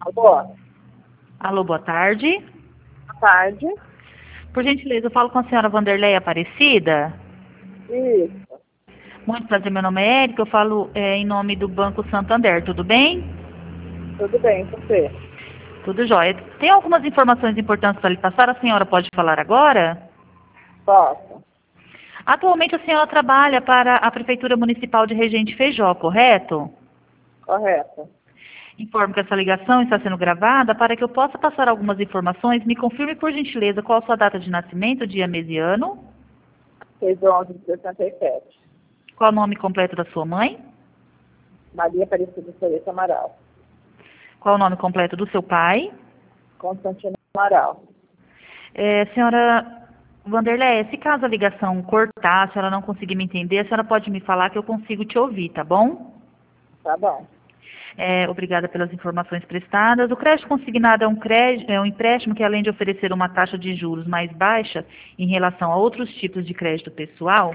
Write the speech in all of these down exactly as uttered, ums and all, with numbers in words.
Alô? Alô, boa tarde. Boa tarde. Por gentileza, eu falo com a senhora Vanderleia Aparecida. Isso. Muito prazer, meu nome é Érica, eu falo é, em nome do Banco Santander, tudo bem? Tudo bem, você? Tudo jóia. Tem algumas informações importantes para lhe passar, a senhora pode falar agora? Posso? Atualmente a senhora trabalha para a Prefeitura Municipal de Regente Feijó, correto? Correto. Informo que essa ligação está sendo gravada para que eu possa passar algumas informações. Me confirme, por gentileza, qual a sua data de nascimento, dia, mês e ano. seis onze de sessenta e sete. Qual o nome completo da sua mãe? Maria Aparecida Soreto Amaral. Qual o nome completo do seu pai? Constantino Amaral. É, senhora Vanderleia, se caso a ligação cortar, a senhora não conseguir me entender, a senhora pode me falar que eu consigo te ouvir, tá bom? Tá bom. É, obrigada pelas informações prestadas. O crédito consignado é um, crédito, é um empréstimo que, além de oferecer uma taxa de juros mais baixa em relação a outros tipos de crédito pessoal,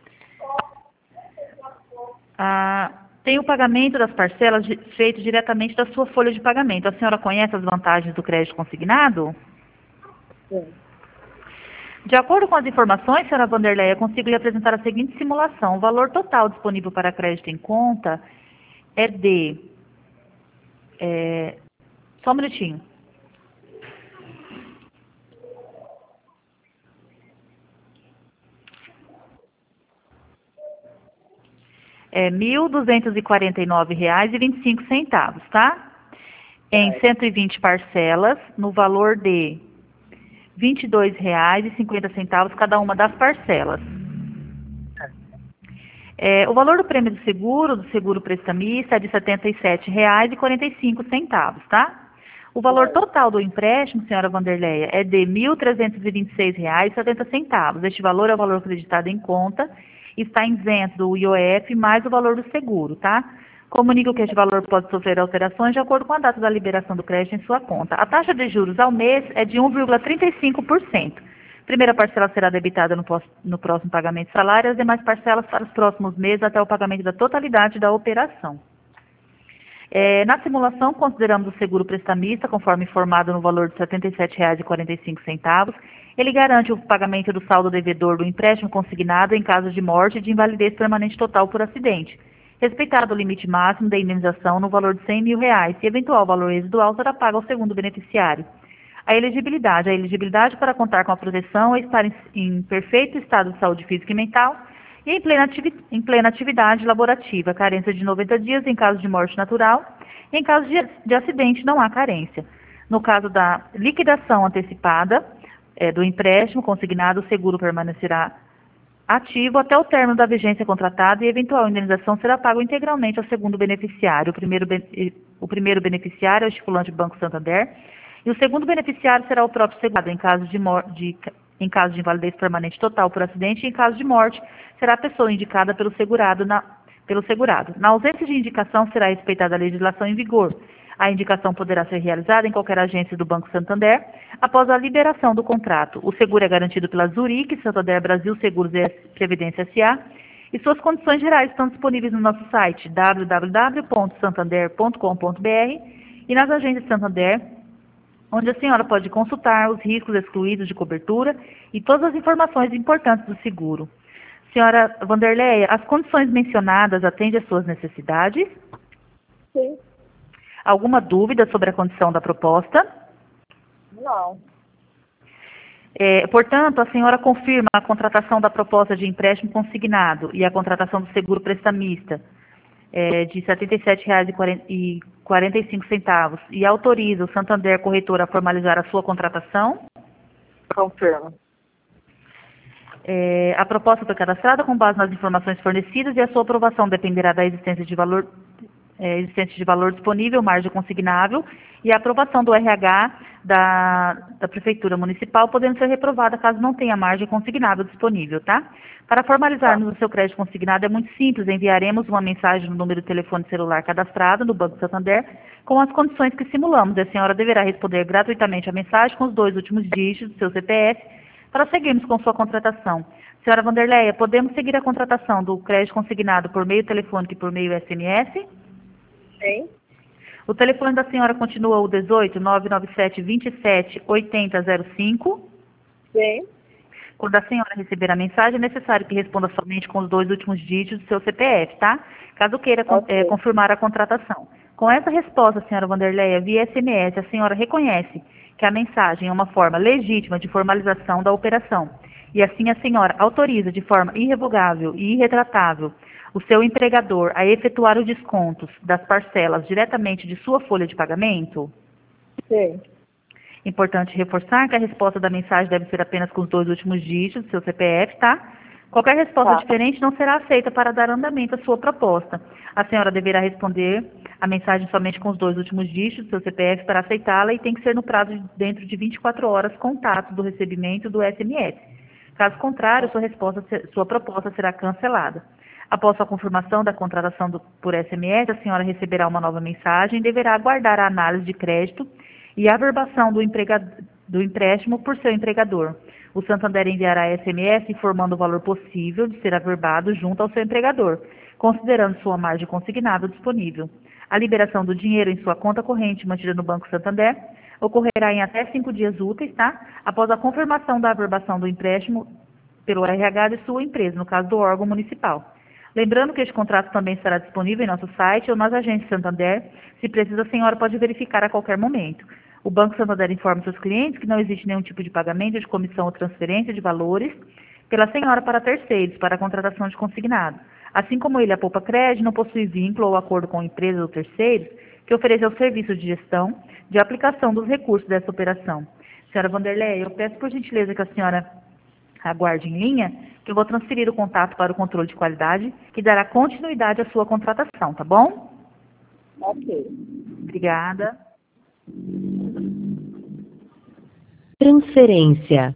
ah, tem o pagamento das parcelas de, feito diretamente da sua folha de pagamento. A senhora conhece as vantagens do crédito consignado? Sim. De acordo com as informações, senhora Vanderleia, eu consigo lhe apresentar a seguinte simulação. O valor total disponível para crédito em conta é de... É, só um minutinho. É mil duzentos e quarenta e nove reais e vinte e cinco centavos, tá? Em cento e vinte parcelas, no valor de vinte e dois reais e cinquenta centavos cada uma das parcelas. É, o valor do prêmio do seguro, do seguro prestamista, é de setenta e sete reais e quarenta e cinco centavos, tá? O valor total do empréstimo, senhora Vanderleia, é de mil trezentos e vinte e seis reais e setenta centavos. Este valor é o valor acreditado em conta, está isento do I O F mais o valor do seguro, tá? Comunico que este valor pode sofrer alterações de acordo com a data da liberação do crédito em sua conta. A taxa de juros ao mês é de um vírgula trinta e cinco por cento. Primeira parcela será debitada no, no próximo pagamento de salário, as demais parcelas para os próximos meses até o pagamento da totalidade da operação. É, na simulação, consideramos o seguro prestamista, conforme informado no valor de setenta e sete reais e quarenta e cinco centavos. Ele garante o pagamento do saldo devedor do empréstimo consignado em caso de morte e de invalidez permanente total por acidente, respeitado o limite máximo da indenização no valor de cem mil reais, e eventual valor residual será pago ao segundo beneficiário. A elegibilidade. A elegibilidade para contar com a proteção é estar em, em perfeito estado de saúde física e mental e em plena, ativi, em plena atividade laborativa. Carência de noventa dias em caso de morte natural e em caso de, de acidente não há carência. No caso da liquidação antecipada é, do empréstimo consignado, o seguro permanecerá ativo até o término da vigência contratada e eventual indenização será pago integralmente ao segundo beneficiário. O primeiro, o primeiro beneficiário é o estipulante Banco Santander, e o segundo beneficiário será o próprio segurado em caso de, de, em caso de invalidez permanente total por acidente e em caso de morte, será a pessoa indicada pelo segurado. Na, pelo segurado. Na ausência de indicação, será respeitada a legislação em vigor. A indicação poderá ser realizada em qualquer agência do Banco Santander após a liberação do contrato. O seguro é garantido pela Zurich, Santander Brasil Seguros e Previdência S A, e suas condições gerais estão disponíveis no nosso site w w w ponto santander ponto com ponto b r e nas agências Santander, onde a senhora pode consultar os riscos excluídos de cobertura e todas as informações importantes do seguro. Senhora Vanderleia, as condições mencionadas atendem às suas necessidades? Sim. Alguma dúvida sobre a condição da proposta? Não. É, portanto, a senhora confirma a contratação da proposta de empréstimo consignado e a contratação do seguro prestamista é, de setenta e sete reais e quarenta e cinco centavos e autoriza o Santander Corretor a formalizar a sua contratação? Confirmo. É, a proposta foi cadastrada com base nas informações fornecidas e a sua aprovação dependerá da existência de valor, é, existência de valor disponível, margem consignável e a aprovação do R H da, da Prefeitura Municipal, podendo ser reprovada caso não tenha margem consignável disponível, tá? Para formalizarmos tá. o seu crédito consignado é muito simples, enviaremos uma mensagem no número de telefone celular cadastrado no Banco Santander com as condições que simulamos. A senhora deverá responder gratuitamente a mensagem com os dois últimos dígitos do seu C P F para seguirmos com sua contratação. Senhora Vanderleia, podemos seguir a contratação do crédito consignado por meio telefônico e por meio S M S? Sim. O telefone da senhora continua o dezoito, nove nove sete, vinte e sete, oitenta zero cinco. Sim. Quando a senhora receber a mensagem, é necessário que responda somente com os dois últimos dígitos do seu C P F, tá? Caso queira con- Ok. eh, confirmar a contratação. Com essa resposta, senhora Vanderleia, via S M S, a senhora reconhece que a mensagem é uma forma legítima de formalização da operação. E assim a senhora autoriza de forma irrevogável e irretratável o seu empregador a efetuar os descontos das parcelas diretamente de sua folha de pagamento? Sim. Importante reforçar que a resposta da mensagem deve ser apenas com os dois últimos dígitos do seu C P F, tá? Qualquer resposta Tá. diferente não será aceita para dar andamento à sua proposta. A senhora deverá responder a mensagem somente com os dois últimos dígitos do seu C P F para aceitá-la e tem que ser no prazo de dentro de vinte e quatro horas contato do recebimento do S M S. Caso contrário, sua, resposta, sua proposta será cancelada. Após a confirmação da contratação do, por S M S, a senhora receberá uma nova mensagem e deverá aguardar a análise de crédito e a averbação do, emprega, do empréstimo por seu empregador. O Santander enviará S M S informando o valor possível de ser averbado junto ao seu empregador, considerando sua margem consignada disponível. A liberação do dinheiro em sua conta corrente mantida no Banco Santander ocorrerá em até cinco dias úteis, tá? Após a confirmação da averbação do empréstimo pelo R H de sua empresa, no caso do órgão municipal. Lembrando que este contrato também estará disponível em nosso site ou nas agências Santander. Se precisa, a senhora pode verificar a qualquer momento. O Banco Santander informa seus clientes que não existe nenhum tipo de pagamento de comissão ou transferência de valores pela senhora para terceiros, para a contratação de consignado. Assim como ele, a Poupa Crédito, não possui vínculo ou acordo com empresas ou terceiros que ofereçam serviços de gestão de aplicação dos recursos dessa operação. Senhora Vanderleia, eu peço por gentileza que a senhora aguarde em linha, que eu vou transferir o contato para o controle de qualidade, que dará continuidade à sua contratação, tá bom? Ok. Obrigada. Transferência.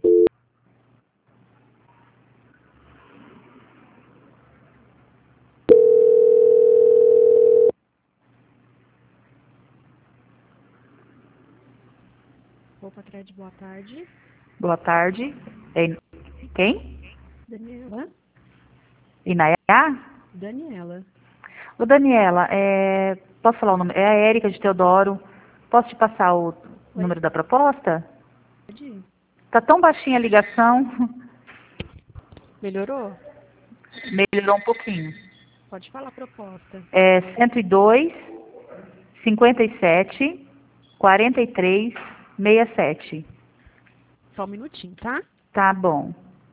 Poupa Crédito, boa tarde. Boa tarde. É, quem? Daniela? Inayá? Daniela. Ô, Daniela, é, posso falar o nome? É a Érica de Teodoro. Posso te passar o número da proposta? Pode ir. Tá tão baixinha a ligação. Melhorou? Melhorou um pouquinho. Pode falar a proposta. É cento e dois, cinquenta e sete, quarenta e três, sessenta e sete. Só um minutinho, tá? Tá bom.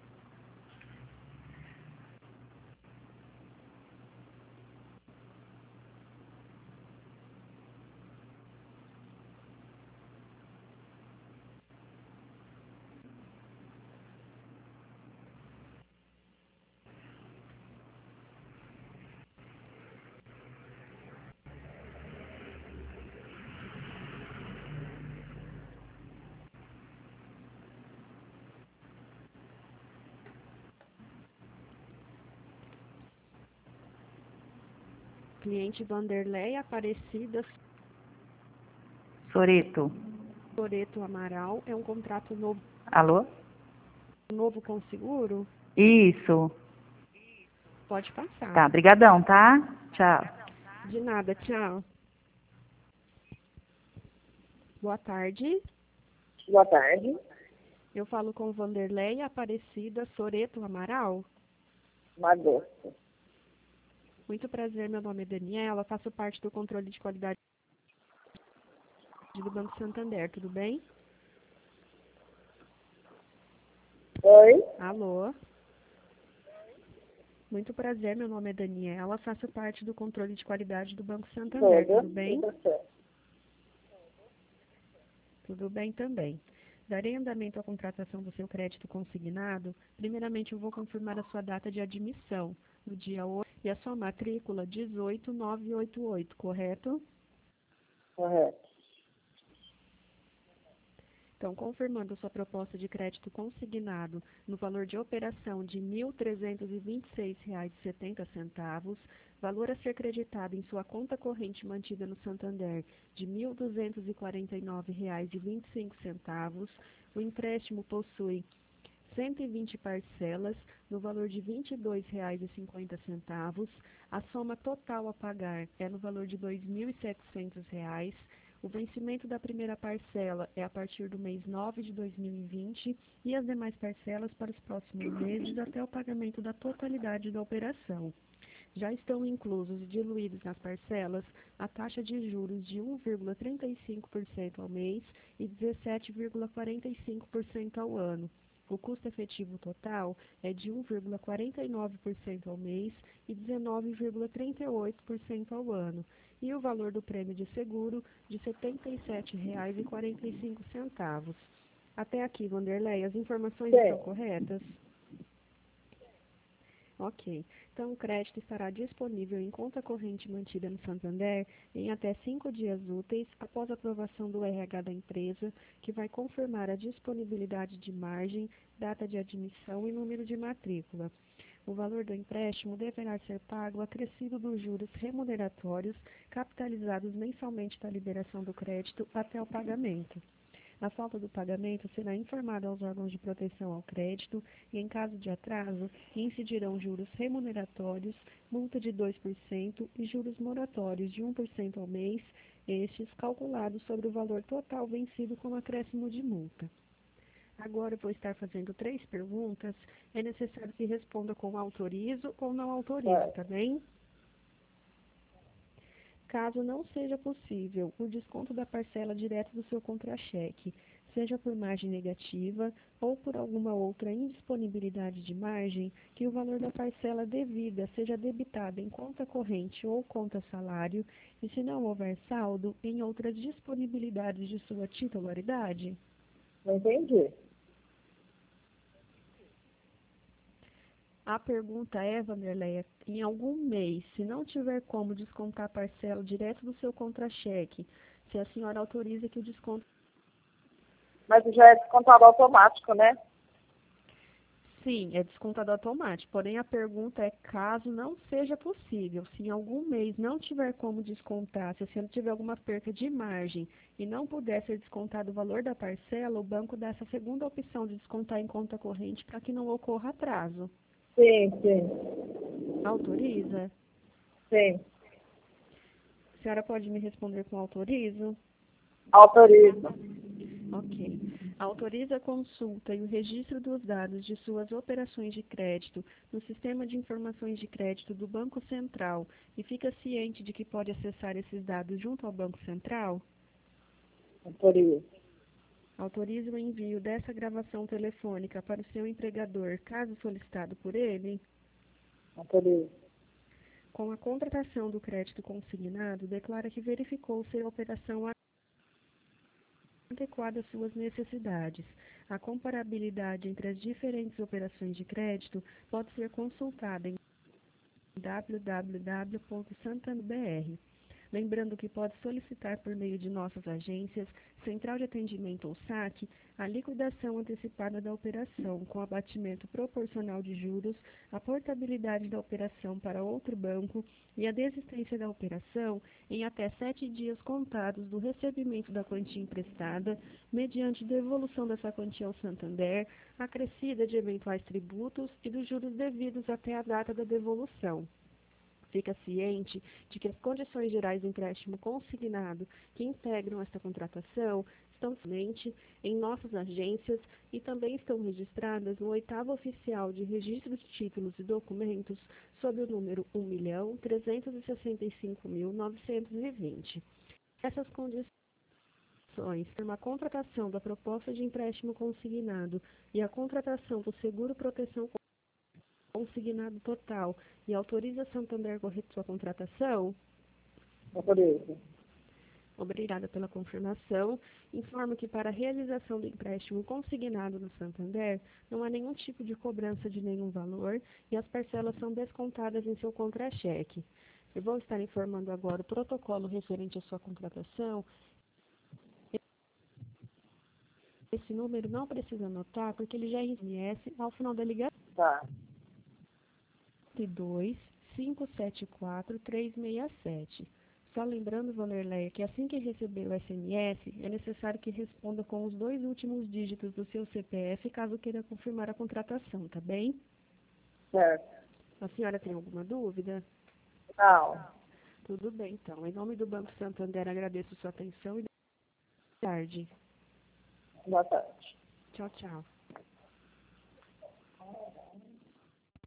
Cliente Vanderleia Aparecida Soreto. Toreto Amaral. É um contrato novo, Alô? novo com seguro? Isso. Pode passar. Tá, brigadão, tá? Tchau. De nada, tchau. Boa tarde. Boa tarde. Eu falo com Vanderleia Aparecida Soreto Amaral. Magosto. Muito prazer, meu nome é Daniela, faço parte do controle de qualidade do Banco Santander, tudo bem? Oi? Alô? Muito prazer, meu nome é Daniela, faço parte do controle de qualidade do Banco Santander, Tudo. tudo bem? E você? Tudo bem também. Darei andamento à contratação do seu crédito consignado. Primeiramente, eu vou confirmar a sua data de admissão, no dia oito, e a sua matrícula dezoito mil novecentos e oitenta e oito, correto? Correto. Então, confirmando sua proposta de crédito consignado no valor de operação de mil trezentos e vinte e seis reais e setenta centavos, valor a ser creditado em sua conta corrente mantida no Santander de mil duzentos e quarenta e nove reais e vinte e cinco centavos, o empréstimo possui cento e vinte parcelas no valor de vinte e dois reais e cinquenta centavos. A soma total a pagar é no valor de dois mil e setecentos reais. O vencimento da primeira parcela é a partir do mês nove de dois mil e vinte e as demais parcelas para os próximos meses até o pagamento da totalidade da operação. Já estão inclusos e diluídos nas parcelas a taxa de juros de um vírgula trinta e cinco por cento ao mês e dezessete vírgula quarenta e cinco por cento ao ano. O custo efetivo total é de um vírgula quarenta e nove por cento ao mês e dezenove vírgula trinta e oito por cento ao ano. E o valor do prêmio de seguro de setenta e sete reais e quarenta e cinco centavos. Até aqui, Vanderlei, as informações Sim. estão corretas? Ok. Então, o crédito estará disponível em conta corrente mantida no Santander em até cinco dias úteis após a aprovação do R H da empresa, que vai confirmar a disponibilidade de margem, data de admissão e número de matrícula. O valor do empréstimo deverá ser pago acrescido dos juros remuneratórios capitalizados mensalmente da liberação do crédito até o pagamento. A falta do pagamento será informada aos órgãos de proteção ao crédito e, em caso de atraso, incidirão juros remuneratórios, multa de dois por cento e juros moratórios de um por cento ao mês, estes calculados sobre o valor total vencido com acréscimo de multa. Agora eu vou estar fazendo três perguntas. É necessário que responda com autorizo ou não autorizo, tá bem? Caso não seja possível o desconto da parcela direto do seu contra-cheque, seja por margem negativa ou por alguma outra indisponibilidade de margem, que o valor da parcela devida seja debitado em conta corrente ou conta salário, e se não houver saldo, em outras disponibilidades de sua titularidade? Não entendi. A pergunta é, Vanderleia, em algum mês, se não tiver como descontar a parcela direto do seu contra-cheque, se a senhora autoriza que o desconto... Mas já é descontado automático, né? Sim, é descontado automático, porém a pergunta é caso não seja possível, se em algum mês não tiver como descontar, se a senhora tiver alguma perca de margem e não puder ser descontado o valor da parcela, o banco dá essa segunda opção de descontar em conta corrente para que não ocorra atraso. Sim, sim. Autoriza? Sim. A senhora pode me responder com autorizo? Autorizo. Ok. Autoriza a consulta e o registro dos dados de suas operações de crédito no Sistema de Informações de Crédito do Banco Central e fica ciente de que pode acessar esses dados junto ao Banco Central? Autorizo. Autoriza o envio dessa gravação telefônica para o seu empregador, caso solicitado por ele? Autorizo. Com a contratação do crédito consignado, declara que verificou ser a operação adequada às suas necessidades. A comparabilidade entre as diferentes operações de crédito pode ser consultada em w w w ponto santander ponto b r. Lembrando que pode solicitar por meio de nossas agências, Central de Atendimento ou saque, a liquidação antecipada da operação, com abatimento proporcional de juros, a portabilidade da operação para outro banco e a desistência da operação em até sete dias contados do recebimento da quantia emprestada, mediante devolução dessa quantia ao Santander, acrescida de eventuais tributos e dos juros devidos até a data da devolução. Fica ciente de que as condições gerais do empréstimo consignado que integram esta contratação estão somente em nossas agências e também estão registradas no oitavo oficial de registro de títulos e documentos sob o número um milhão trezentos e sessenta e cinco mil novecentos e vinte. Essas condições são a contratação da proposta de empréstimo consignado e a contratação do seguro proteção consignado total e autoriza a Santander correr sua contratação? Autorizo. Obrigada pela confirmação. Informo que para a realização do empréstimo consignado no Santander, não há nenhum tipo de cobrança de nenhum valor e as parcelas são descontadas em seu contra-cheque. Eu vou estar informando agora o protocolo referente à sua contratação. Esse número não precisa anotar, porque ele já é S M S ao final da ligação. Tá. dois cinco sete quatro três seis sete. Só lembrando, Vanderleia, que assim que receber o S M S, é necessário que responda com os dois últimos dígitos do seu C P F, caso queira confirmar a contratação, tá bem? Certo. A senhora tem alguma dúvida? Não. Tudo bem, então. Em nome do Banco Santander, agradeço sua atenção e boa tarde. Boa tarde. Tchau, tchau.